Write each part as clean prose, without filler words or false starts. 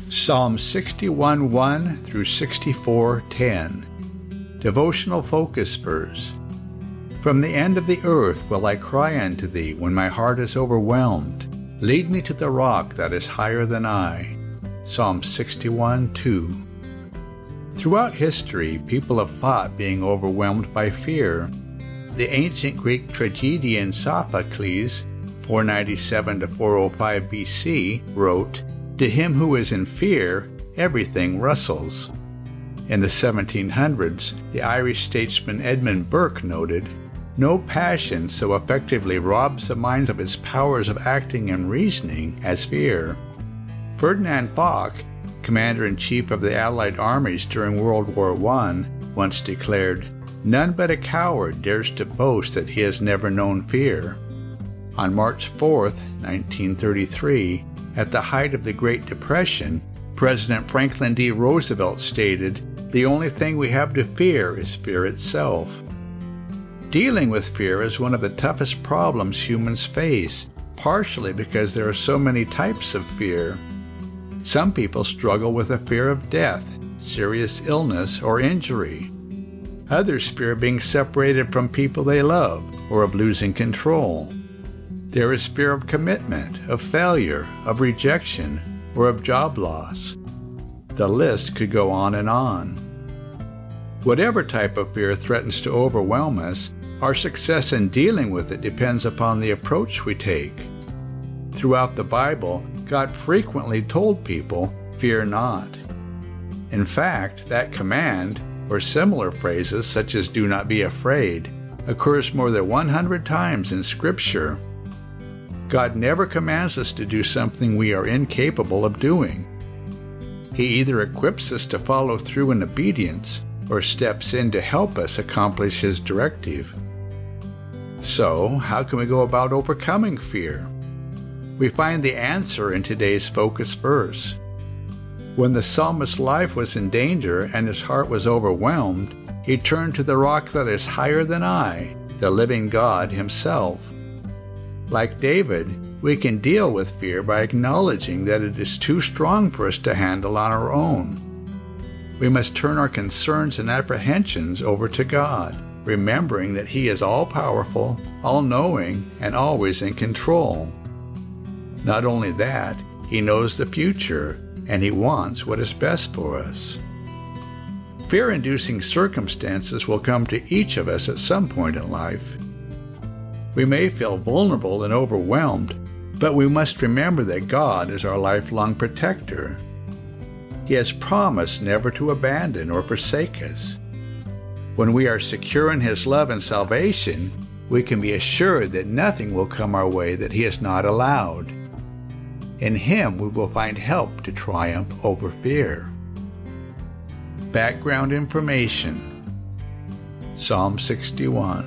Psalm 61:1 through 64:10. Devotional Focus Verse. From the end of the earth will I cry unto thee when my heart is overwhelmed. Lead me to the rock that is higher than I. Psalm 61:2. Throughout history, people have fought being overwhelmed by fear. The ancient Greek tragedian Sophocles, 497 to 405 BC, wrote, "To him who is in fear, everything rustles." In the 1700s, the Irish statesman Edmund Burke noted, "No passion so effectively robs the mind of its powers of acting and reasoning as fear." Ferdinand Foch, commander-in-chief of the Allied armies during World War I, once declared, "None but a coward dares to boast that he has never known fear." On March 4, 1933, at the height of the Great Depression, President Franklin D. Roosevelt stated, "The only thing we have to fear is fear itself." Dealing with fear is one of the toughest problems humans face, partially because there are so many types of fear. Some people struggle with a fear of death, serious illness, or injury. Others fear being separated from people they love, or of losing control. There is fear of commitment, of failure, of rejection, or of job loss. The list could go on and on. Whatever type of fear threatens to overwhelm us, our success in dealing with it depends upon the approach we take. Throughout the Bible, God frequently told people, "Fear not." In fact, that command, or similar phrases such as "do not be afraid," occurs more than 100 times in Scripture. God never commands us to do something we are incapable of doing. He either equips us to follow through in obedience or steps in to help us accomplish His directive. So, how can we go about overcoming fear? We find the answer in today's focus verse. When the psalmist's life was in danger and his heart was overwhelmed, he turned to the rock that is higher than I, the living God Himself. Like David, we can deal with fear by acknowledging that it is too strong for us to handle on our own. We must turn our concerns and apprehensions over to God, remembering that He is all-powerful, all-knowing, and always in control. Not only that, He knows the future, and He wants what is best for us. Fear-inducing circumstances will come to each of us at some point in life. We may feel vulnerable and overwhelmed, but we must remember that God is our lifelong protector. He has promised never to abandon or forsake us. When we are secure in His love and salvation, we can be assured that nothing will come our way that He has not allowed. In Him we will find help to triumph over fear. Background information. Psalm 61.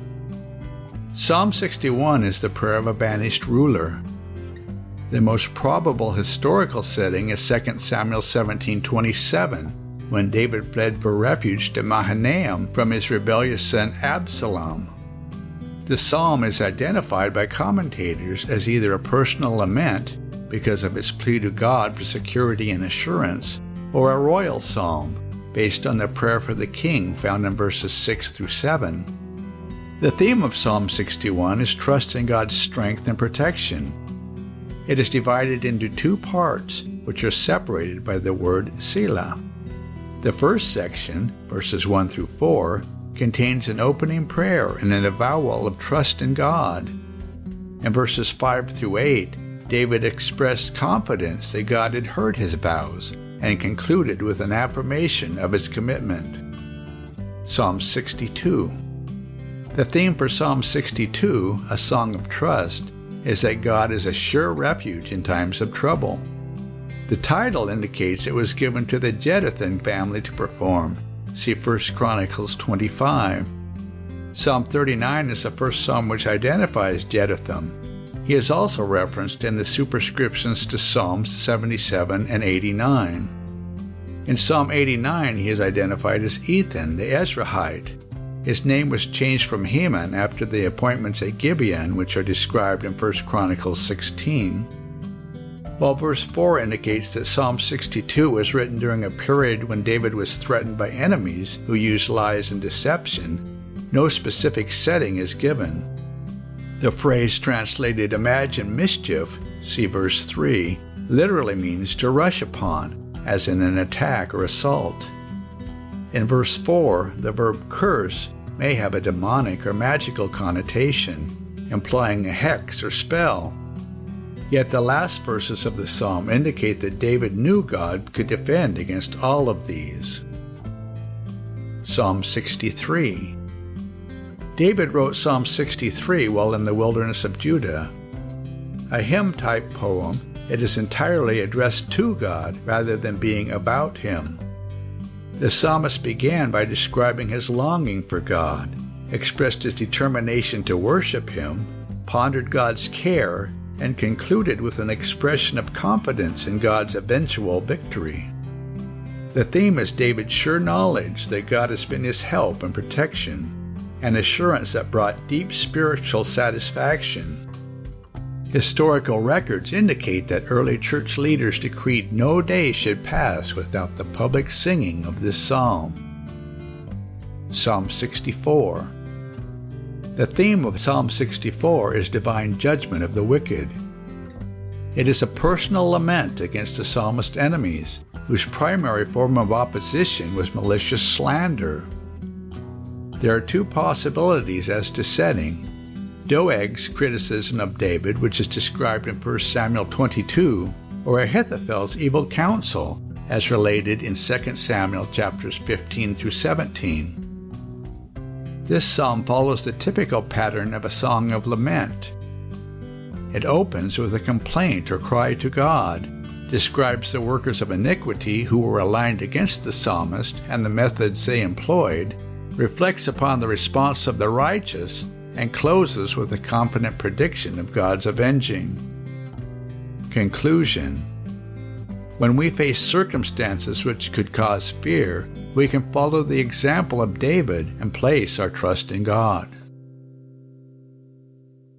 Psalm 61 is the prayer of a banished ruler. The most probable historical setting is 2 Samuel 17:27, when David fled for refuge to Mahanaim from his rebellious son Absalom. The psalm is identified by commentators as either a personal lament, because of its plea to God for security and assurance, or a royal psalm, based on the prayer for the king found in verses 6 through 7. The theme of Psalm 61 is trust in God's strength and protection. It is divided into two parts, which are separated by the word Selah. The first section, verses 1 through 4, contains an opening prayer and an avowal of trust in God. In verses 5 through 8, David expressed confidence that God had heard his vows and concluded with an affirmation of his commitment. Psalm 62. The theme for Psalm 62, a song of trust, is that God is a sure refuge in times of trouble. The title indicates it was given to the Jeduthun family to perform. See 1 Chronicles 25. Psalm 39 is the first psalm which identifies Jeduthun. He is also referenced in the superscriptions to Psalms 77 and 89. In Psalm 89, he is identified as Ethan, the Ezrahite. His name was changed from Heman after the appointments at Gibeon, which are described in 1 Chronicles 16. While verse 4 indicates that Psalm 62 was written during a period when David was threatened by enemies who used lies and deception, no specific setting is given. The phrase translated "imagine mischief," see verse 3, literally means to rush upon, as in an attack or assault. In verse 4, the verb curse may have a demonic or magical connotation, implying a hex or spell. Yet the last verses of the psalm indicate that David knew God could defend against all of these. Psalm 63. David wrote Psalm 63 while in the wilderness of Judah. A hymn-type poem, it is entirely addressed to God rather than being about Him. The psalmist began by describing his longing for God, expressed his determination to worship Him, pondered God's care, and concluded with an expression of confidence in God's eventual victory. The theme is David's sure knowledge that God has been his help and protection, an assurance that brought deep spiritual satisfaction. Historical records indicate that early church leaders decreed no day should pass without the public singing of this psalm. Psalm 64. The theme of Psalm 64 is divine judgment of the wicked. It is a personal lament against the psalmist's enemies, whose primary form of opposition was malicious slander. There are two possibilities as to setting: Doeg's criticism of David, which is described in 1 Samuel 22, or Ahithophel's evil counsel, as related in 2 Samuel chapters 15 through 17. This psalm follows the typical pattern of a song of lament. It opens with a complaint or cry to God, describes the workers of iniquity who were aligned against the psalmist and the methods they employed, reflects upon the response of the righteous, and closes with a confident prediction of God's avenging. Conclusion. When we face circumstances which could cause fear, we can follow the example of David and place our trust in God.